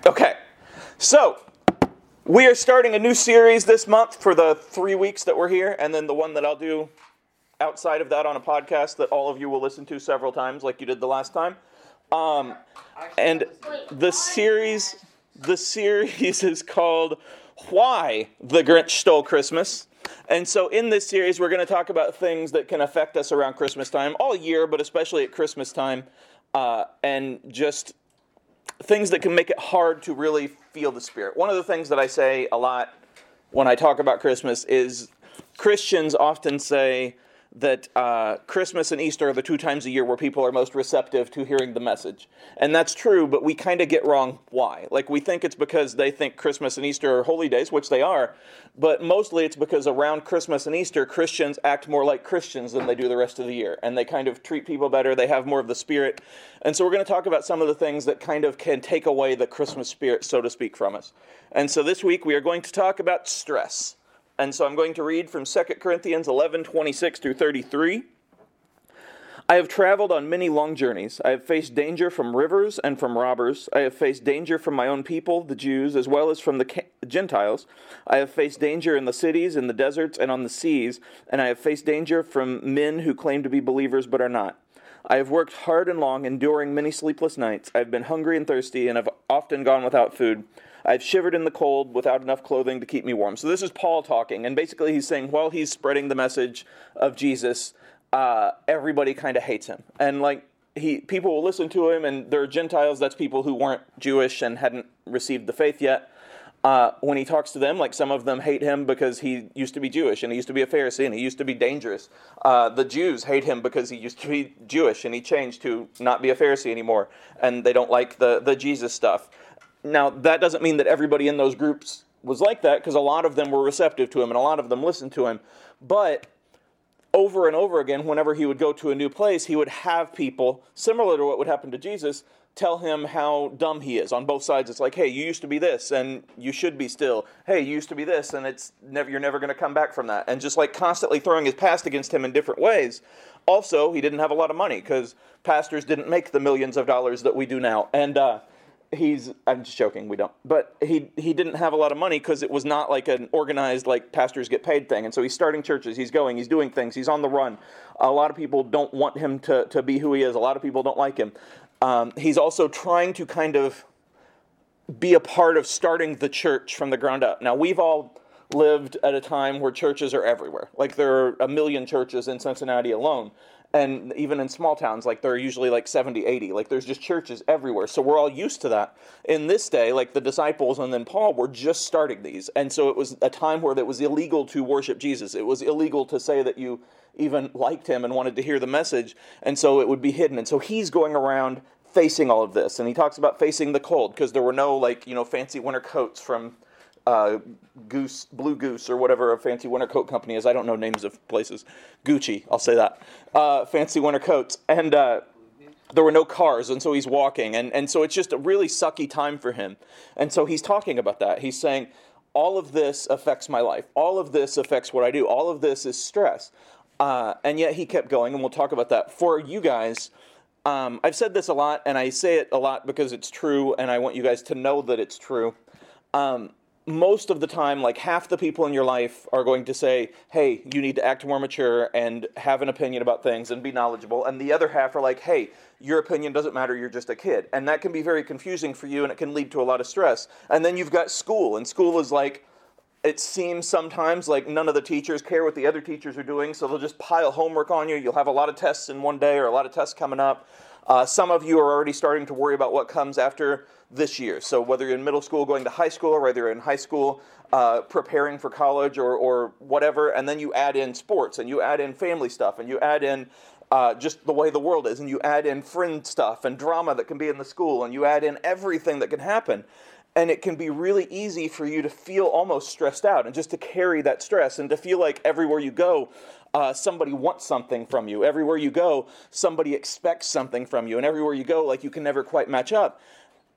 Okay, so we are starting a new series this month for the 3 weeks that we're here, and then the one that I'll do outside of that on a podcast that all of you will listen to several times like you did the last time. And the series is called Why the Grinch Stole Christmas. And so in this series, we're going to talk about things that can affect us around Christmas time, all year, but especially at Christmas time, and just things that can make it hard to really feel the Spirit. One of the things that I say a lot when I talk about Christmas is Christians often say that Christmas and Easter are the 2 times a year where people are most receptive to hearing the message. And that's true, but we kind of get wrong why. Like, we think it's because they think Christmas and Easter are holy days, which they are, but mostly it's because around Christmas and Easter, Christians act more like Christians than they do the rest of the year. And they kind of treat people better, they have more of the Spirit. And so we're going to talk about some of the things that kind of can take away the Christmas spirit, so to speak, from us. And so this week we are going to talk about stress. And so I'm going to read from 2 Corinthians 11:26 through 33. I have traveled on many long journeys. I have faced danger from rivers and from robbers. I have faced danger from my own people, the Jews, as well as from the Gentiles. I have faced danger in the cities, in the deserts, and on the seas. And I have faced danger from men who claim to be believers but are not. I have worked hard and long, enduring many sleepless nights. I have been hungry and thirsty, and have often gone without food. I've shivered in the cold without enough clothing to keep me warm. So this is Paul talking, and basically he's saying while he's spreading the message of Jesus, everybody kind of hates him. And people will listen to him, and there are Gentiles, that's people who weren't Jewish and hadn't received the faith yet. When he talks to them, some of them hate him because he used to be Jewish, and he used to be a Pharisee, and he used to be dangerous. The Jews hate him because he used to be Jewish, and he changed to not be a Pharisee anymore, and they don't like the Jesus stuff. Now, that doesn't mean that everybody in those groups was like that, because a lot of them were receptive to him, and a lot of them listened to him. But over and over again, whenever he would go to a new place, he would have people, similar to what would happen to Jesus, tell him how dumb he is. On both sides, it's like, hey, you used to be this, and you should be still. Hey, you used to be this, and you're never going to come back from that. And just constantly throwing his past against him in different ways. Also, he didn't have a lot of money, because pastors didn't make the millions of dollars that we do now. And I'm just joking, we don't. But he didn't have a lot of money because it was not like an organized, pastors get paid thing. And so he's starting churches, he's doing things, he's on the run. A lot of people don't want him to be who he is. A lot of people don't like him. He's also trying to kind of be a part of starting the church from the ground up. Now, we've all lived at a time where churches are everywhere. There are 1 million churches in Cincinnati alone. And even in small towns, there are usually 70, 80. There's just churches everywhere. So we're all used to that. In this day, the disciples and then Paul were just starting these. And so it was a time where it was illegal to worship Jesus. It was illegal to say that you even liked him and wanted to hear the message. And so it would be hidden. And so he's going around facing all of this. And he talks about facing the cold, because there were no, fancy winter coats from Blue Goose, or whatever a fancy winter coat company is. I don't know names of places. Gucci, I'll say that. Fancy winter coats. And there were no cars, and so he's walking. And so it's just a really sucky time for him. And so he's talking about that. He's saying, all of this affects my life. All of this affects what I do. All of this is stress. And yet he kept going, and we'll talk about that. For you guys, I've said this a lot, and I say it a lot because it's true, and I want you guys to know that it's true. Most of the time, half the people in your life are going to say, hey, you need to act more mature and have an opinion about things and be knowledgeable. And the other half are like, hey, your opinion doesn't matter, you're just a kid. And that can be very confusing for you, and it can lead to a lot of stress. And then you've got school, and school is it seems sometimes like none of the teachers care what the other teachers are doing, so they'll just pile homework on you. You'll have a lot of tests in one day, or a lot of tests coming up. Some of you are already starting to worry about what comes after this year. So whether you're in middle school going to high school, or whether you're in high school preparing for college or whatever, and then you add in sports, and you add in family stuff, and you add in just the way the world is, and you add in friend stuff and drama that can be in the school, and you add in everything that can happen. And it can be really easy for you to feel almost stressed out, and just to carry that stress, and to feel like everywhere you go, somebody wants something from you. Everywhere you go, somebody expects something from you. And everywhere you go, you can never quite match up.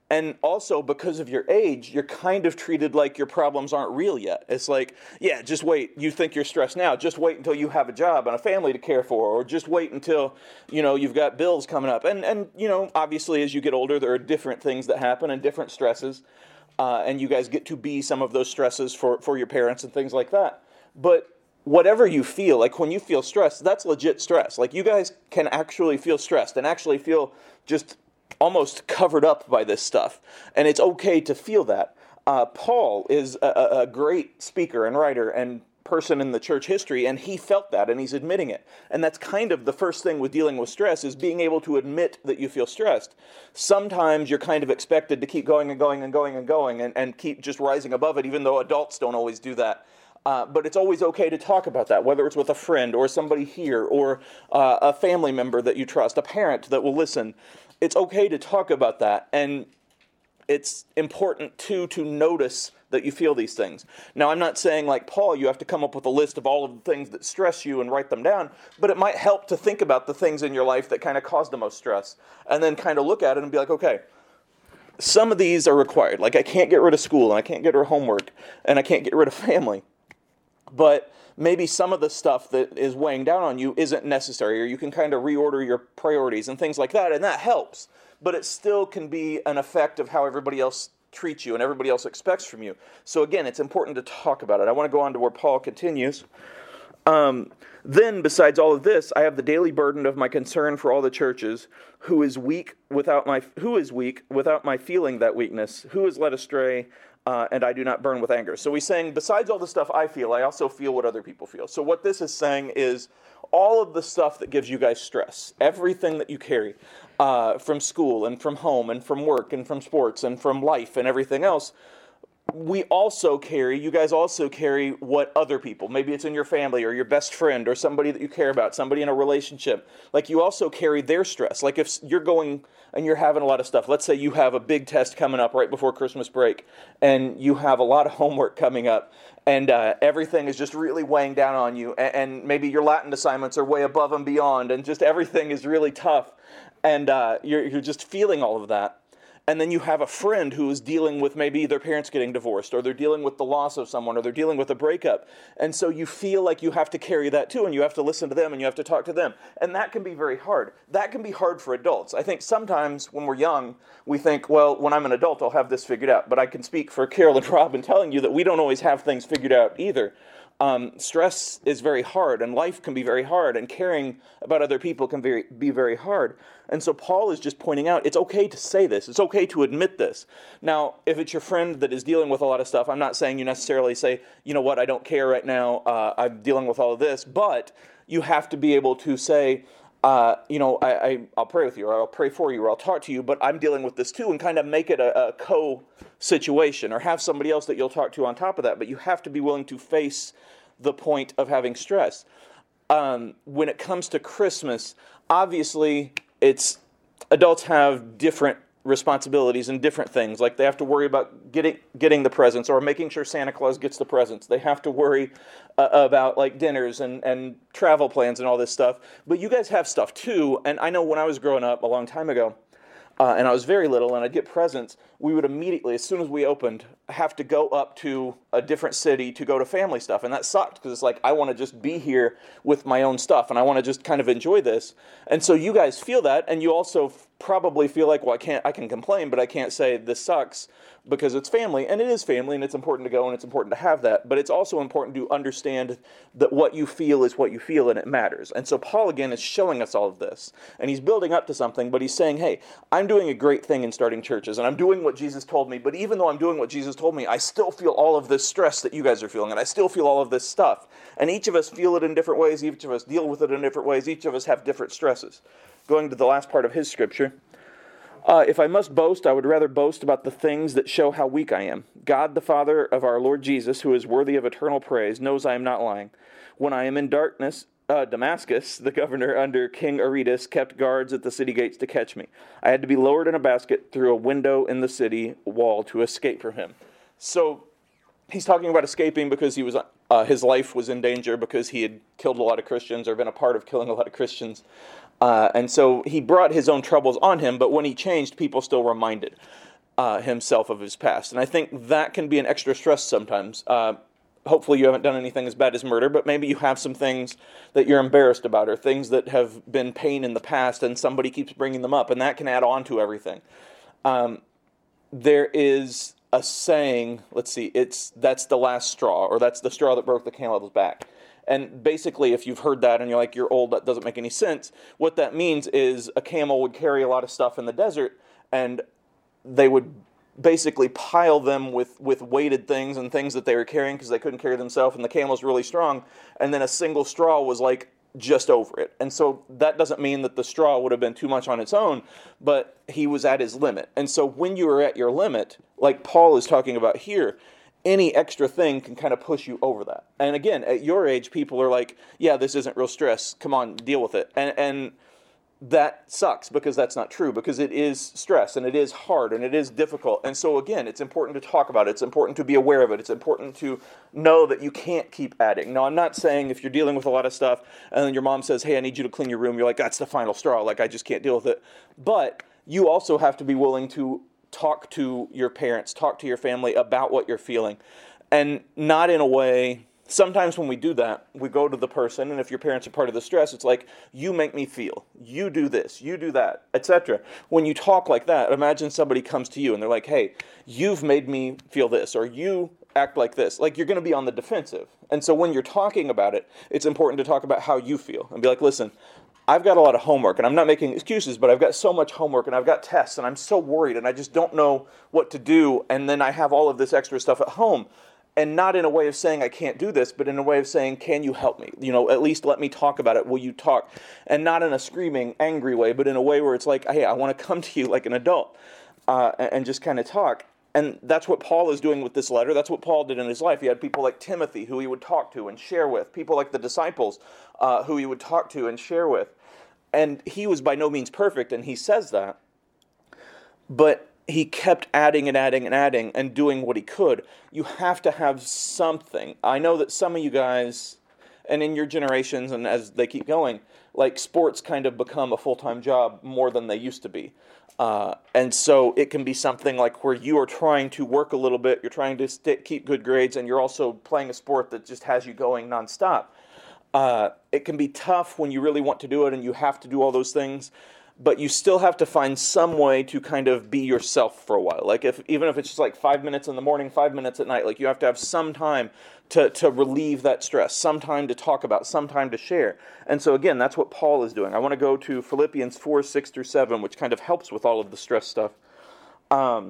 And also, because of your age, you're kind of treated like your problems aren't real yet. It's like, yeah, just wait. You think you're stressed now. Just wait until you have a job and a family to care for, or just wait until, you've got bills coming up. And obviously, as you get older, there are different things that happen and different stresses. And you guys get to be some of those stresses for your parents and things like that. But whatever you feel, like when you feel stressed, that's legit stress. Like you guys can actually feel stressed and actually feel just almost covered up by this stuff. And it's okay to feel that. Paul is a great speaker and writer and person in the church history, and he felt that, and he's admitting it. And that's kind of the first thing with dealing with stress, is being able to admit that you feel stressed. Sometimes you're kind of expected to keep going and going and going and going and keep just rising above it, even though adults don't always do that. But it's always okay to talk about that, whether it's with a friend or somebody here or a family member that you trust, a parent that will listen. It's okay to talk about that, and it's important, too, to notice that you feel these things. Now, I'm not saying, like Paul, you have to come up with a list of all of the things that stress you and write them down, but it might help to think about the things in your life that kind of cause the most stress, and then kind of look at it and be like, okay, some of these are required. Like, I can't get rid of school, and I can't get rid of homework, and I can't get rid of family. But maybe some of the stuff that is weighing down on you isn't necessary, or you can kind of reorder your priorities and things like that, and that helps. But it still can be an effect of how everybody else treats you and everybody else expects from you. So again, it's important to talk about it. I want to go on to where Paul continues. Then, besides all of this, I have the daily burden of my concern for all the churches, who is weak without my feeling that weakness, who is led astray, and I do not burn with anger. So he's saying, besides all the stuff I feel, I also feel what other people feel. So what this is saying is all of the stuff that gives you guys stress, everything that you carry from school and from home and from work and from sports and from life and everything else, you guys also carry what other people, maybe it's in your family or your best friend or somebody that you care about, somebody in a relationship, like you also carry their stress. Like if you're going and you're having a lot of stuff, let's say you have a big test coming up right before Christmas break and you have a lot of homework coming up and everything is just really weighing down on you, and maybe your Latin assignments are way above and beyond and just everything is really tough, and you're just feeling all of that. And then you have a friend who is dealing with maybe their parents getting divorced, or they're dealing with the loss of someone, or they're dealing with a breakup. And so you feel like you have to carry that too, and you have to listen to them, and you have to talk to them. And that can be very hard. That can be hard for adults. I think sometimes when we're young, we think, well, when I'm an adult, I'll have this figured out. But I can speak for Carol and Rob in telling you that we don't always have things figured out either. Stress is very hard, and life can be very hard, and caring about other people can be very hard. And so Paul is just pointing out, it's okay to say this. It's okay to admit this. Now, if it's your friend that is dealing with a lot of stuff, I'm not saying you necessarily say, you know what, I don't care right now, I'm dealing with all of this, but you have to be able to say, I'll pray with you, or I'll pray for you, or I'll talk to you, but I'm dealing with this too, and kind of make it a co-situation, or have somebody else that you'll talk to on top of that. But you have to be willing to face the point of having stress. When it comes to Christmas, obviously, adults have different responsibilities and different things. Like they have to worry about getting the presents, or making sure Santa Claus gets the presents. They have to worry about like dinners and travel plans and all this stuff. But you guys have stuff too. And I know when I was growing up a long time ago, and I was very little, and I'd get presents, we would immediately, as soon as we opened, have to go up to a different city to go to family stuff. And that sucked, because it's like, I want to just be here with my own stuff, and I want to just kind of enjoy this. And so you guys feel that, and you also probably feel like, well, I can complain, but I can't say this sucks, because it's family, and it is family, and it's important to go, and it's important to have that. But it's also important to understand that what you feel is what you feel, and it matters. And so Paul, again, is showing us all of this. And he's building up to something, but he's saying, hey, I'm doing a great thing in starting churches, and I'm doing what Jesus told me, but even though I'm doing what Jesus told me, I still feel all of this stress that you guys are feeling, and I still feel all of this stuff. And each of us feel it in different ways, each of us deal with it in different ways, each of us have different stresses. Going to the last part of his scripture, if I must boast, I would rather boast about the things that show how weak I am. God, the Father of our Lord Jesus, who is worthy of eternal praise, knows I am not lying. When I am in Damascus, the governor under King Aretas kept guards at the city gates to catch me. I had to be lowered in a basket through a window in the city wall to escape from him. So he's talking about escaping because his life was in danger, because he had killed a lot of Christians or been a part of killing a lot of Christians. And so he brought his own troubles on him, but when he changed, people still reminded. himself of his past. And I think that can be an extra stress sometimes. Hopefully you haven't done anything as bad as murder, but maybe you have some things that you're embarrassed about or things that have been pain in the past and somebody keeps bringing them up, and that can add on to everything. There is a saying, that's the last straw, or that's the straw that broke the camel's back. And basically, if you've heard that and you're like, you're old, that doesn't make any sense, what that means is a camel would carry a lot of stuff in the desert, and they would basically pile them with weighted things and things that they were carrying because they couldn't carry themselves, and the camel's really strong, and then a single straw was like just over it. And so that doesn't mean that the straw would have been too much on its own, but he was at his limit. And so when you are at your limit, like Paul is talking about here, any extra thing can kind of push you over that. And again, at your age, people are like, yeah, this isn't real stress. Come on, deal with it. And that sucks because that's not true, because it is stress and it is hard and it is difficult. And so again, it's important to talk about it. It's important to be aware of it. It's important to know that you can't keep adding. Now, I'm not saying if you're dealing with a lot of stuff and then your mom says, hey, I need you to clean your room, you're like, that's the final straw. Like, I just can't deal with it. But you also have to be willing to talk to your parents, talk to your family about what you're feeling. And not in a way, sometimes when we do that, we go to the person, and if your parents are part of the stress, it's like, you make me feel, you do this, you do that, etc. When you talk like that, imagine somebody comes to you and they're like, hey, you've made me feel this, or you act like this. Like, you're going to be on the defensive. And so when you're talking about it, it's important to talk about how you feel and be like, listen, I've got a lot of homework, and I'm not making excuses, but I've got so much homework, and I've got tests, and I'm so worried, and I just don't know what to do, and then I have all of this extra stuff at home. And not in a way of saying I can't do this, but in a way of saying, can you help me? You know, at least let me talk about it. Will you talk? And not in a screaming, angry way, but in a way where it's like, hey, I want to come to you like an adult and just kind of talk. And that's what Paul is doing with this letter. That's what Paul did in his life. He had people like Timothy who he would talk to and share with. People like the disciples who he would talk to and share with. And he was by no means perfect, and he says that. But he kept adding and adding and adding and doing what he could. You have to have something. I know that some of you guys, and in your generations and as they keep going, like, sports kind of become a full-time job more than they used to be. And so it can be something like where you are trying to work a little bit, you're trying to keep good grades, and you're also playing a sport that just has you going nonstop. It can be tough when you really want to do it and you have to do all those things, but you still have to find some way to kind of be yourself for a while. Like, even if it's just like 5 minutes in the morning, 5 minutes at night, like, you have to have some time to relieve that stress, some time to talk about, some time to share. And so again, that's what Paul is doing. I want to go to Philippians 4, 6 through 7, which kind of helps with all of the stress stuff. Don't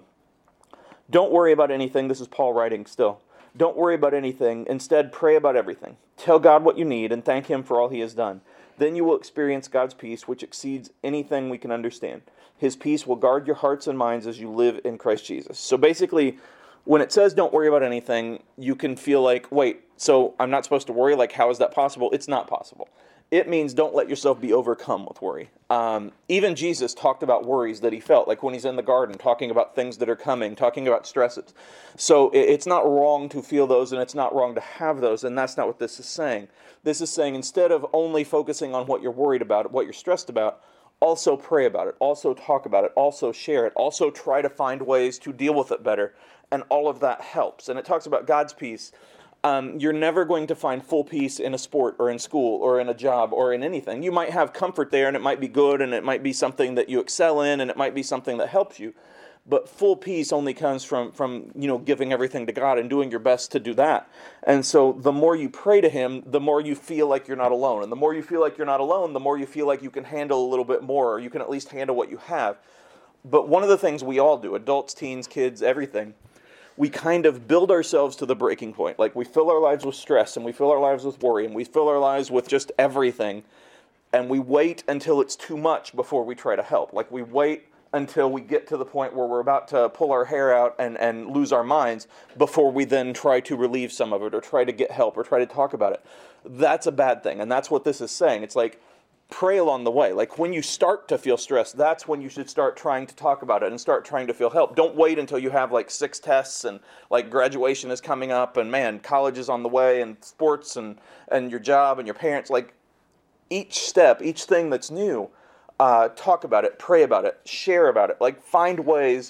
worry about anything. This is Paul writing still. Don't worry about anything. Instead, pray about everything. Tell God what you need and thank Him for all He has done. Then you will experience God's peace, which exceeds anything we can understand. His peace will guard your hearts and minds as you live in Christ Jesus. So basically, when it says don't worry about anything, you can feel like, wait, so I'm not supposed to worry? Like, how is that possible? It's not possible. It means don't let yourself be overcome with worry. Even Jesus talked about worries that he felt, like when he's in the garden, talking about things that are coming, talking about stresses. So it's not wrong to feel those, and it's not wrong to have those, and that's not what this is saying. This is saying instead of only focusing on what you're worried about, what you're stressed about, also pray about it, also talk about it, also share it, also try to find ways to deal with it better, and all of that helps. And it talks about God's peace. You're never going to find full peace in a sport or in school or in a job or in anything. You might have comfort there, and it might be good, and it might be something that you excel in, and it might be something that helps you. But full peace only comes from giving everything to God and doing your best to do that. And so the more you pray to Him, the more you feel like you're not alone. And the more you feel like you're not alone, the more you feel like you can handle a little bit more, or you can at least handle what you have. But one of the things we all do, adults, teens, kids, everything, we kind of build ourselves to the breaking point. Like, we fill our lives with stress, and we fill our lives with worry, and we fill our lives with just everything, and we wait until it's too much before we try to help. Like, we wait until we get to the point where we're about to pull our hair out and lose our minds before we then try to relieve some of it or try to get help or try to talk about it. That's a bad thing, and that's what this is saying. It's like, pray along the way. Like, when you start to feel stressed, that's when you should start trying to talk about it and start trying to feel help. Don't wait until you have like 6 tests and like graduation is coming up and man, college is on the way and sports and your job and your parents. Like, each step, each thing that's new, talk about it, pray about it, share about it. Like, find ways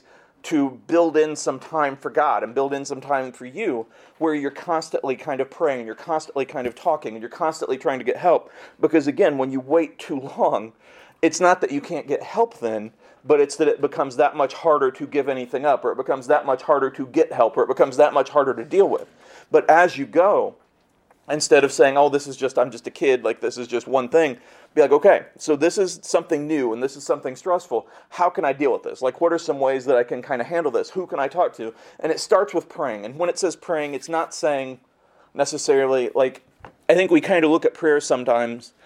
to build in some time for God and build in some time for you where you're constantly kind of praying, you're constantly kind of talking, and you're constantly trying to get help. Because again, when you wait too long, it's not that you can't get help then, but it's that it becomes that much harder to give anything up, or it becomes that much harder to get help, or it becomes that much harder to deal with. But as you go, instead of saying, oh, I'm just a kid, like this is just one thing, be like, okay, so this is something new and this is something stressful. How can I deal with this? Like, what are some ways that I can kind of handle this? Who can I talk to? And it starts with praying. And when it says praying, it's not saying necessarily, like, I think we kind of look at prayer sometimes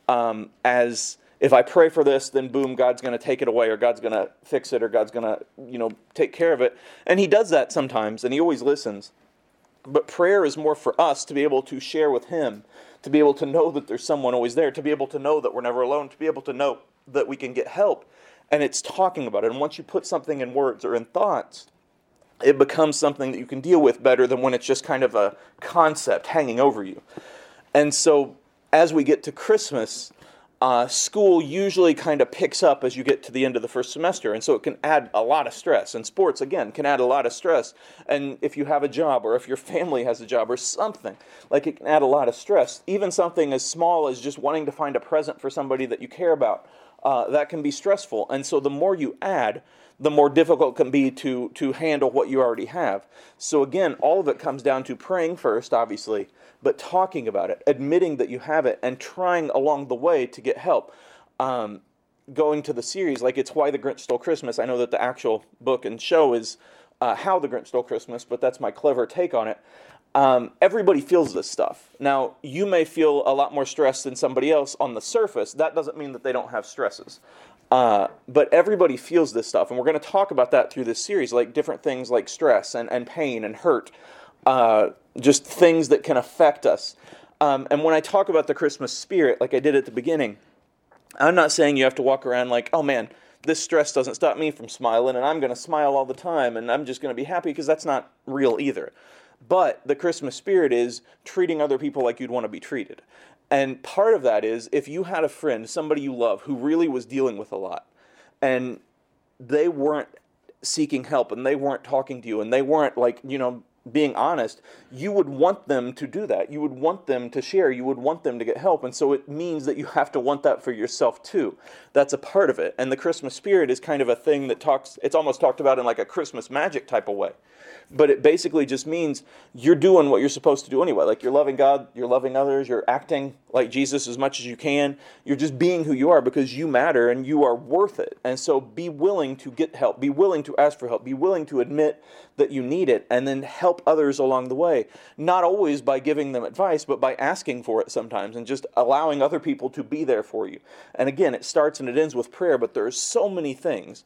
as if I pray for this, then boom, God's going to take it away, or God's going to fix it, or God's going to, take care of it. And he does that sometimes, and he always listens. But prayer is more for us to be able to share with him, to be able to know that there's someone always there, to be able to know that we're never alone, to be able to know that we can get help. And it's talking about it. And once you put something in words or in thoughts, it becomes something that you can deal with better than when it's just kind of a concept hanging over you. And so as we get to Christmas, school usually kind of picks up as you get to the end of the first semester, and so it can add a lot of stress. And sports, again, can add a lot of stress. And if you have a job, or if your family has a job, or something, like it can add a lot of stress. Even something as small as just wanting to find a present for somebody that you care about, that can be stressful. And so the more you add, the more difficult it can be to handle what you already have. So again, all of it comes down to praying first, obviously, but talking about it, admitting that you have it, and trying along the way to get help. Going to the series, like it's Why the Grinch Stole Christmas. I know that the actual book and show is How the Grinch Stole Christmas, but that's my clever take on it. Everybody feels this stuff. Now, you may feel a lot more stress than somebody else on the surface. That doesn't mean that they don't have stresses. But everybody feels this stuff, and we're going to talk about that through this series, like different things like stress and pain and hurt, just things that can affect us. And when I talk about the Christmas spirit, like I did at the beginning, I'm not saying you have to walk around like, oh man, this stress doesn't stop me from smiling, and I'm going to smile all the time, and I'm just going to be happy, because that's not real either. But the Christmas spirit is treating other people like you'd want to be treated. And part of that is, if you had a friend, somebody you love, who really was dealing with a lot, and they weren't seeking help, and they weren't talking to you, and they weren't being honest, you would want them to do that. You would want them to share. You would want them to get help. And so it means that you have to want that for yourself too. That's a part of it. And the Christmas spirit is kind of a thing that it's almost talked about in like a Christmas magic type of way. But it basically just means you're doing what you're supposed to do anyway. Like, you're loving God, you're loving others, you're acting like Jesus as much as you can. You're just being who you are because you matter and you are worth it. And so be willing to get help. Be willing to ask for help. Be willing to admit that you need it, and then help others along the way. Not always by giving them advice, but by asking for it sometimes, and just allowing other people to be there for you. And again, it starts and it ends with prayer, but there's so many things.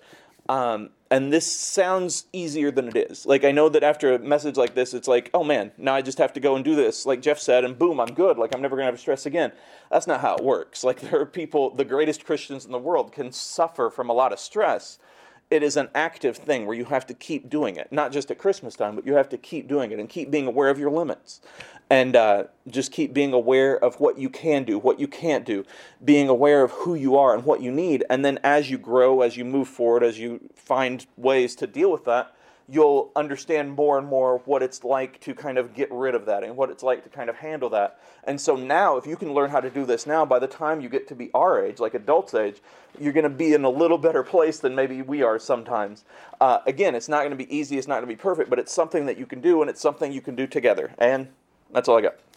And this sounds easier than it is. Like, I know that after a message like this, it's like, oh man, now I just have to go and do this, like Jeff said, and boom, I'm good. Like, I'm never going to have stress again. That's not how it works. Like, there are people, the greatest Christians in the world can suffer from a lot of stress. It is an active thing where you have to keep doing it. Not just at Christmas time, but you have to keep doing it and keep being aware of your limits. And just keep being aware of what you can do, what you can't do, being aware of who you are and what you need. And then as you grow, as you move forward, as you find ways to deal with that, you'll understand more and more what it's like to kind of get rid of that and what it's like to kind of handle that. And so now, if you can learn how to do this now, by the time you get to be our age, like adults' age, you're going to be in a little better place than maybe we are sometimes. Again, it's not going to be easy, it's not going to be perfect, but it's something that you can do, and it's something you can do together. And that's all I got.